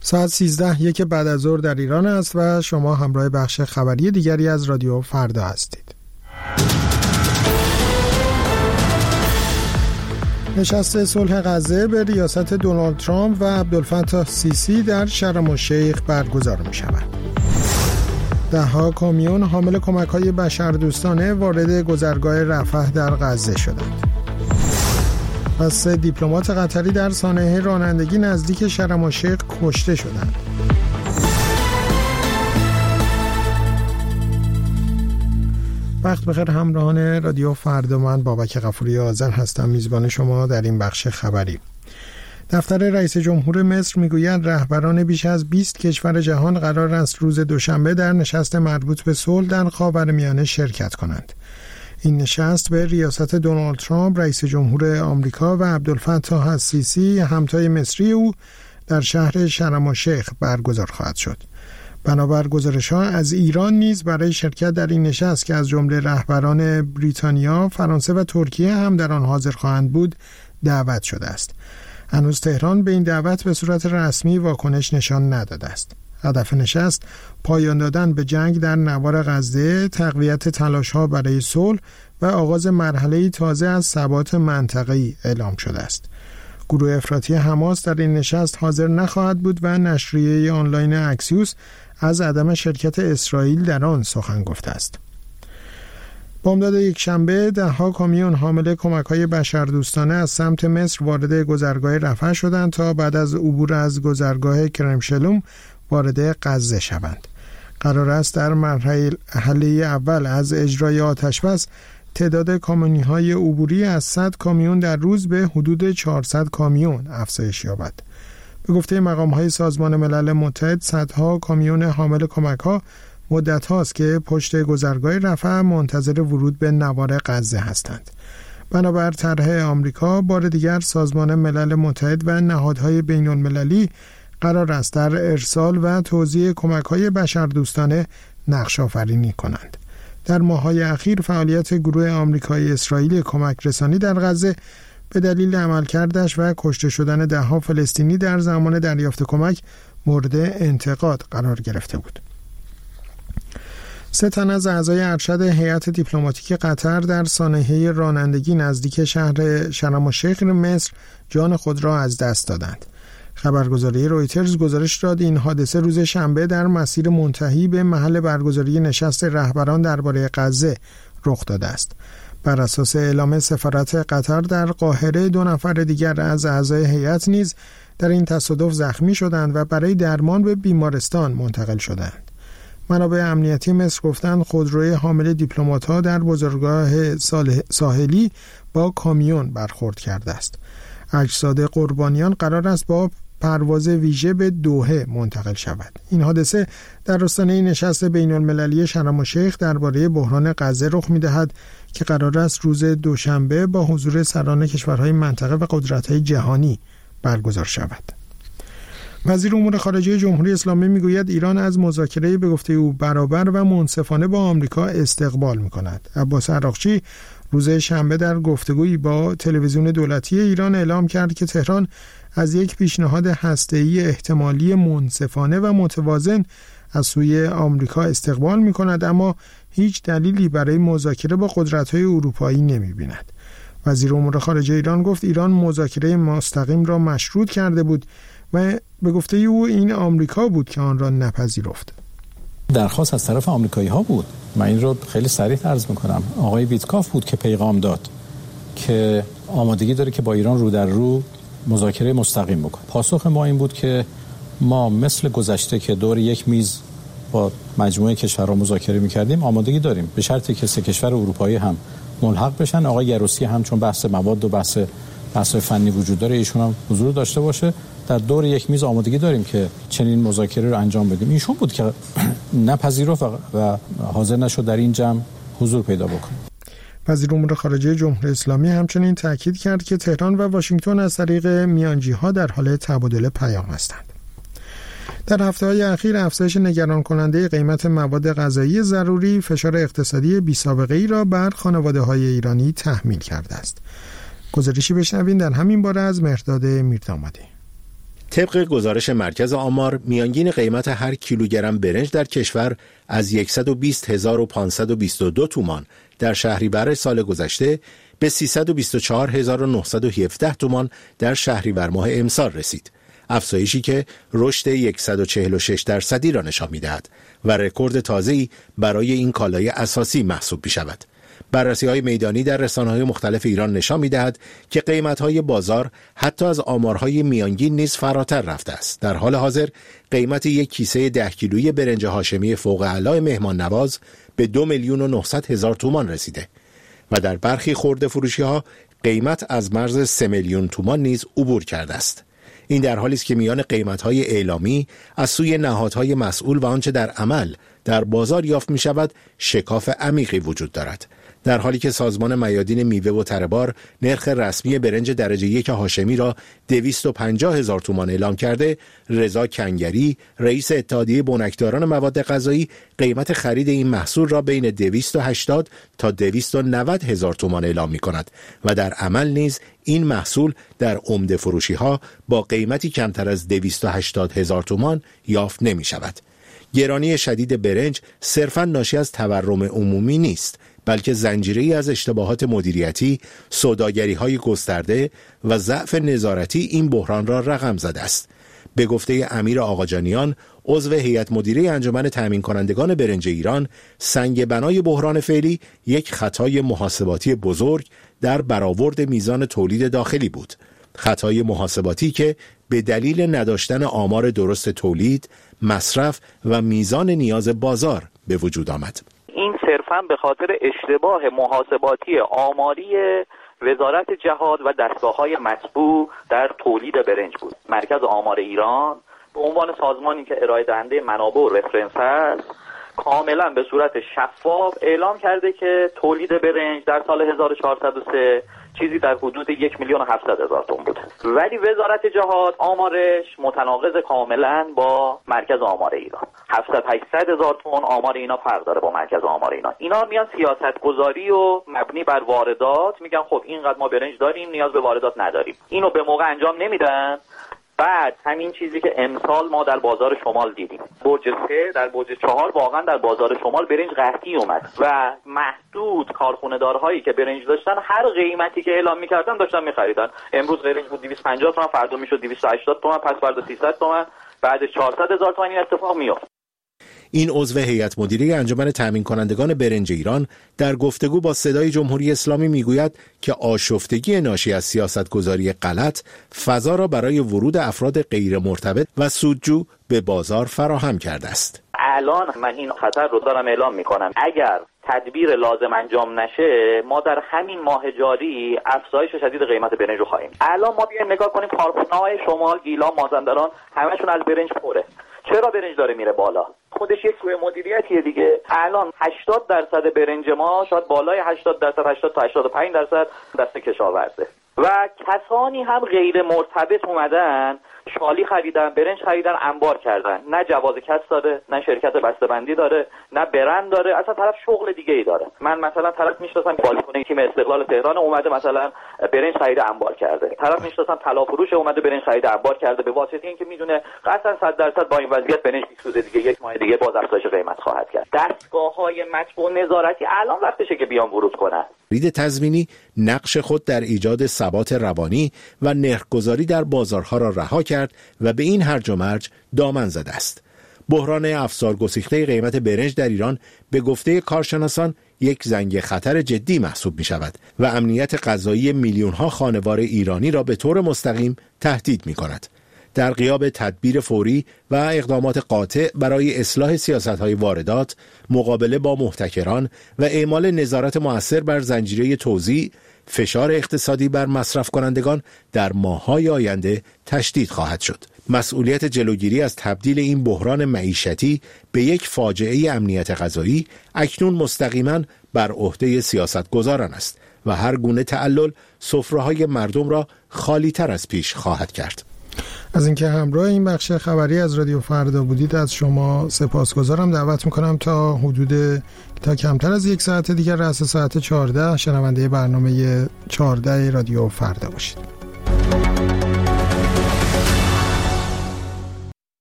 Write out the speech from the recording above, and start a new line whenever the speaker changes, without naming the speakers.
ساعت 13:01 بعد از ظهر در ایران است و شما همراه بخش خبری دیگری از رادیو فردا هستید. نشست صلح غزه به ریاست دونالد ترامپ و عبدالفتاح سیسی در شرم الشیخ برگزار می شود. ده‌ها کامیون حامل کمک‌های بشردوستانه وارد گذرگاه رفح در غزه شدند. و 3 دیپلمات قطری در سانحه رانندگی نزدیک شرم الشیخ کشته شدند. وقت بخیر همراهان رادیو فردا، من بابک غفوری آذر هستم، میزبان شما در این بخش خبری. دفتر رئیس جمهور مصر میگوید رهبران بیش از 20 کشور جهان قرار است روز دوشنبه در نشست مربوط به صلح در خاورمیانه شرکت کنند. این نشست به ریاست دونالد ترامپ رئیس جمهور آمریکا و عبدالفتاح السیسی همتای مصری او در شهر شرم الشیخ برگزار خواهد شد. بنابر گزارش‌ها از ایران نیز برای شرکت در این نشست که از جمله رهبران بریتانیا، فرانسه و ترکیه هم در آن حاضر خواهند بود دعوت شده است. هنوز تهران به این دعوت به صورت رسمی واکنش نشان نداده است. هدف نشست پایان دادن به جنگ در نوار غزه، تقویت تلاش‌ها برای صلح و آغاز مرحله‌ای تازه از ثبات منطقه‌ای اعلام شده است. گروه افراطی حماس در این نشست حاضر نخواهد بود و نشریه آنلاین اکسیوس از عدم شرکت اسرائیل در آن سخن گفته است. بامداد یکشنبه ده‌ها کامیون حامل کمک‌های بشردوستانه از سمت مصر وارد گذرگاه رفح شدند تا بعد از عبور از گذرگاه کرم شلوم وارد غزه شوند. قرار است در مرحله اول از اجرای آتش‌بس تعداد کامیون‌های عبوری از 100 کامیون در روز به حدود 400 کامیون افزایش یابد. به گفته مقام‌های سازمان ملل متحد، صدها کامیون حامل کمک‌ها مدت هاست که پشت گذرگاه رفح منتظر ورود به نوار غزه هستند. بنابر طرح آمریکا، بار دیگر سازمان ملل متحد و نهادهای بین‌المللی قرار است در ارسال و توزیع کمک‌های بشردوستانه نقش آفرینی کنند. در ماه‌های اخیر فعالیت گروه آمریکایی اسرائیلی کمک رسانی در غزه به دلیل عملکردش و کشته شدن ده‌ها فلسطینی در زمان دریافت کمک مورد انتقاد قرار گرفته بود. 3 تن از اعضای ارشد هیئت دیپلماتیک قطر در سانحه رانندگی نزدیک شهر شرم الشیخ مصر جان خود را از دست دادند. خبرگزاری رویترز گزارش داد این حادثه روز شنبه در مسیر منتهی به محل برگزاری نشست رهبران درباره غزه رخ داده است. بر اساس اعلام سفارت قطر در قاهره 2 نفر دیگر از اعضای هیئت نیز در این تصادف زخمی شدند و برای درمان به بیمارستان منتقل شدند. منابع امنیتی مصر گفتند خودروی حامل دیپلمات‌ها در بزرگراه ساحلی با کامیون برخورد کرده است. اجساد قربانیان قرار است با پرواز ویژه به دوحه منتقل شود. این حادثه در آستانه نشست بین‌المللی شرم الشیخ درباره بحران غزه رخ می‌دهد که قرار است روز دوشنبه با حضور سران کشورهای منطقه و قدرت‌های جهانی برگزار شود. وزیر امور خارجه جمهوری اسلامی میگوید ایران از مذاکره به گفته او برابر و منصفانه با آمریکا استقبال می‌کند. عباس عراقچی روز شنبه در گفتگویی با تلویزیون دولتی ایران اعلام کرد که تهران از یک پیشنهاد هسته‌ای احتمالی منصفانه و متوازن از سوی آمریکا استقبال می‌کند، اما هیچ دلیلی برای مذاکره با قدرت‌های اروپایی نمی‌بیند. وزیر امور خارجه ایران گفت ایران مذاکره مستقیم را مشروط کرده بود و به گفته او این آمریکا بود که آن را نپذیرفت.
درخواست از طرف آمریکایی‌ها بود. من این رو خیلی صریح عرض می‌کنم. آقای ویتکاف بود که پیغام داد که آمادگی داره که با ایران رو در رو مذاکره مستقیم بکنه. پاسخ ما این بود که ما مثل گذشته که دور یک میز با مجموعه کشورها مذاکره می‌کردیم آمادگی داریم، به شرطی که 3 کشور اروپایی هم ملحق بشن. آقای گروسی هم چون بحث مواد و بحث فنی وجود داره، ایشون هم حضور داشته باشه. در دور یک میز آمادگی داریم که چنین مذاکره رو انجام بدیم. ایشون بود که نپذیرفت و حاضر نشد در این جمع حضور پیدا بکنه.
وزیر امور خارجه جمهوری اسلامی همچنین تاکید کرد که تهران و واشنگتن از طریق میانجی‌ها در حال تبادل پیام هستند. در هفته‌های اخیر افزایش نگران کننده قیمت مواد غذایی ضروری فشار اقتصادی بی‌سابقه‌ای را بر خانواده‌های ایرانی تحمیل کرده است. گزارشی بشنوین در همین باره از مهرداد میردامادی.
طبق گزارش مرکز آمار، میانگین قیمت هر کیلوگرم برنج در کشور از 120,522 تومان در شهریور سال گذشته به 324,917 تومان در شهریور ماه امسال رسید. افزایشی که رشد 146% را نشان می‌دهد و رکورد تازه‌ای برای این کالای اساسی محسوب می‌شود. بررسی‌های میدانی در رسانه‌های مختلف ایران نشان می‌دهد که قیمت‌های بازار حتی از آمارهای میانگین نیز فراتر رفته است. در حال حاضر قیمت یک کیسه 10 کیلویی برنج هاشمی فوق اعلی مهمان نواز به 2,900,000 تومان رسیده و در برخی خرده فروشی‌ها قیمت از مرز 3 میلیون تومان نیز عبور کرده است. این در حالی است که میان قیمت‌های اعلامی از سوی نهادهای مسئول و آنچه در عمل در بازار یافت می‌شود شکاف عمیقی وجود دارد. در حالی که سازمان میادین میوه و تره‌بار نرخ رسمی برنج درجه 1 هاشمی را 250,000 تومان اعلام کرده، رضا کنگری، رئیس اتحادیه بنکداران مواد غذایی، قیمت خرید این محصول را بین 280 تا 290,000 تومان اعلام می‌کند و در عمل نیز این محصول در عمده فروشی‌ها با قیمتی کمتر از 280,000 تومان یافت نمی‌شود. گرانی شدید برنج صرفاً ناشی از تورم عمومی نیست، بلکه زنجیره‌ای از اشتباهات مدیریتی، سوداگری‌های گسترده و ضعف نظارتی این بحران را رقم زده است. به گفته امیر آقاجانیان، عضو هیئت مدیره انجمن تامین کنندگان برنج ایران، سنگ بنای بحران فعلی یک خطای محاسباتی بزرگ در برآورد میزان تولید داخلی بود. خطای محاسباتی که به دلیل نداشتن آمار درست تولید، مصرف و میزان نیاز بازار به وجود آمد.
این صرفاً به خاطر اشتباه محاسباتی آماری وزارت جهاد و دستگاه‌های مطبوع در تولید برنج بود. مرکز آمار ایران به عنوان سازمانی که ارائه دهنده منابع و رفرنس است، کاملا به صورت شفاف اعلام کرده که تولید برنج در سال 1403 چیزی در حدود 1,700,000 تن بود، ولی وزارت جهاد آمارش متناقض کاملا با مرکز آمار ایران. 700-800,000 تن آمار اینا فرق داره با مرکز آمار اینا میان سیاست گذاری و مبنی بر واردات میگن خب اینقدر ما برنج داریم نیاز به واردات نداریم، اینو به موقع انجام نمیدن. بعد همین چیزی که امسال ما در بازار شمال دیدیم، برج 3 در برج 4 واقعا در بازار شمال برنج قحطی اومد و محدود کارخونه‌دارهایی که برنج داشتن هر قیمتی که اعلام می‌کردن داشتن می‌خریدن. امروز برنج بود 250 تومن، فردا میشد 280 تومن، پس فردا 300 تومن، بعدش 400,000 تومن این اتفاق میفته.
این عضو هیئت مدیره انجمن تامین کنندگان برنج ایران در گفتگو با صدای جمهوری اسلامی میگوید که آشفتگی ناشی از سیاستگذاری غلط فضا را برای ورود افراد غیر مرتبط و سودجو به بازار فراهم کرده است.
الان من این خطر رو دارم اعلام میکنم، اگر تدبیر لازم انجام نشه ما در همین ماه جاری افزایش شدید قیمت برنج رو خواهیم. الان ما بیایم نگاه کنیم کارخونه‌های شمال، گیلان، مازندران همشون از برنج پره. چرا برنج داره میره بالا؟ خودش یک سوء مدیریتیه دیگه. الان 80% برنج ما شاید بالای 80%، 80 تا 85% دست کشاورزه و کسانی هم غیر مرتبط اومدن شالی خریدن، برنج خریدن، انبار کردن. نه جواز کسب داره، نه شرکت بسته‌بندی داره، نه برند داره، اصلا طرف شغل دیگه ای داره. من مثلا طرف میشناسم بازیکن تیم استقلال تهران اومده مثلا برنج خرید انبار کرده، طرف میشناسم طلا فروش اومده برنج خرید انبار کرده، به واسطه اینکه میدونه قطعا 100% با این وضعیت برنج میسوزه دیگه، یک ماه دیگه باز افزایش قیمت خواهد کرد. دستگاه‌های مطبوع نظارتی الان وقتشه که بیان ورود کنن.
خرید تضمینی نقش خود در ایجاد ثبات روانی و نرخ‌گذاری در بازارها را رها کرد و به این هرج و مرج دامن زده است. بحران افزار گسیخته قیمت برنج در ایران به گفته کارشناسان یک زنگ خطر جدی محسوب می شود و امنیت غذایی میلیون‌ها خانوار ایرانی را به طور مستقیم تهدید می کند. در غیاب تدبیر فوری و اقدامات قاطع برای اصلاح سیاست‌های واردات، مقابله با محتکران و اعمال نظارت مؤثر بر زنجیره توزیع، فشار اقتصادی بر مصرف کنندگان در ماه‌های آینده تشدید خواهد شد. مسئولیت جلوگیری از تبدیل این بحران معیشتی به یک فاجعه امنیت غذایی اکنون مستقیما بر عهده سیاستگزاران است و هر گونه تعلل سفره‌های مردم را خالی‌تر از پیش خواهد کرد.
از اینکه همراه این بخش خبری از رادیو فردا بودید از شما سپاسگزارم. دعوت میکنم تا کمتر از یک ساعت دیگر رأس ساعت 14 شنونده برنامه 14 رادیو فردا باشید.